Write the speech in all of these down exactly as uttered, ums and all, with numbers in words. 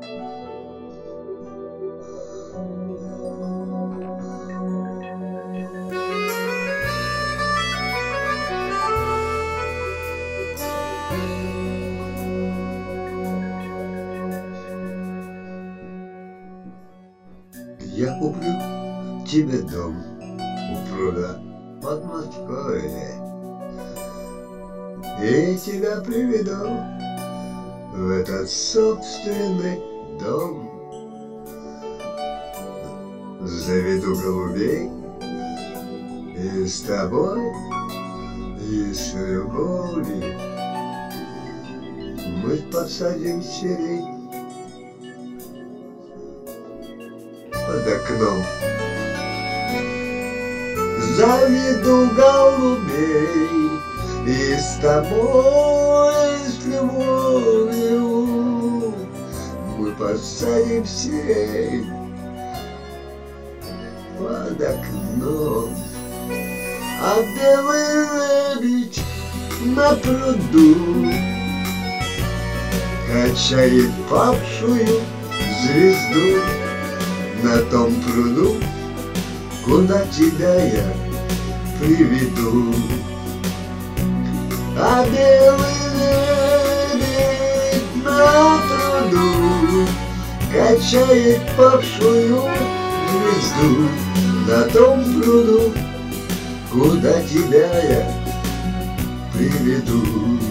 Я куплю тебе дом у пруда под Москвой и тебя приведу в этот собственный дом. Заведу голубей и с тобой, и с любовью мы посадим сирень под окном. Заведу голубей и с тобой, с любовью мы посадим сирень под окном. А белый лебедь на пруду качает павшую звезду. На том пруду, куда тебя я приведу. А белый лебедь на пруду качает павшую звезду. На том пруду, куда тебя я приведу.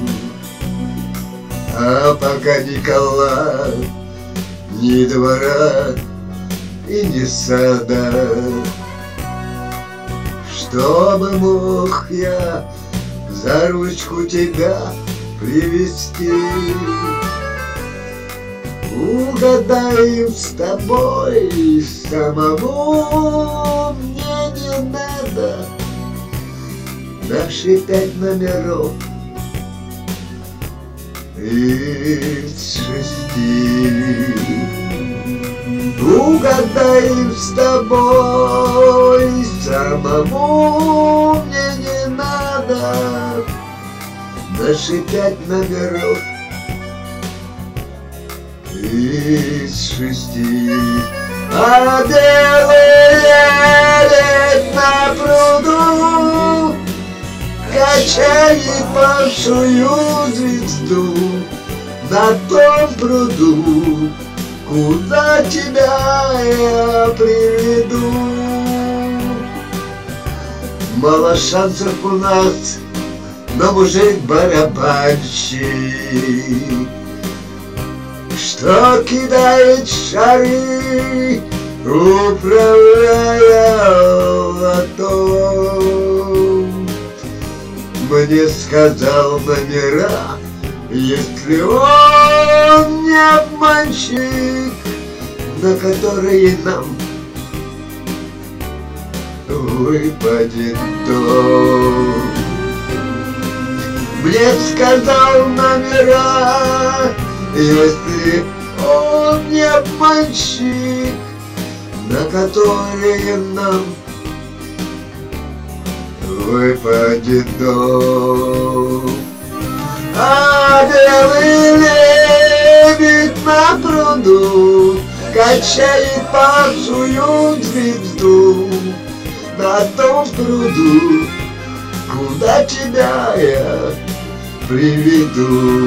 А пока Никола ни двора и ни сада, чтобы мог я за ручку тебя привести. Угадаем с тобой, самому мне не надо наши пять номеров из шести. Угадаем с тобой, самому мне не надо наши пять номеров из шести. А белый лебедь на пруду качает павшую звезду. На том пруду, куда тебя я приведу. Мало шансов у нас, но мужик барабанщик, что кидает шары, управляя лотом. Мне сказал номера, если он не обманщик, на которые нам выпадет дом. Мне сказал номера, если он не обманщик, на которые нам выпадет дом. А белый лебедь на пруду качает павшую звезду. На том пруду, куда тебя я приведу.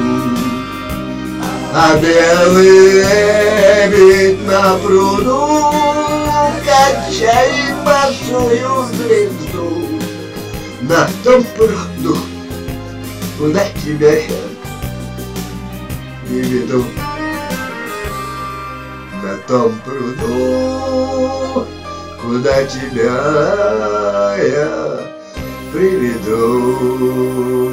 А белый лебедь на пруду качает павшую звезду. На том пруду, куда тебя я приведу. На том пруду, куда тебя я приведу.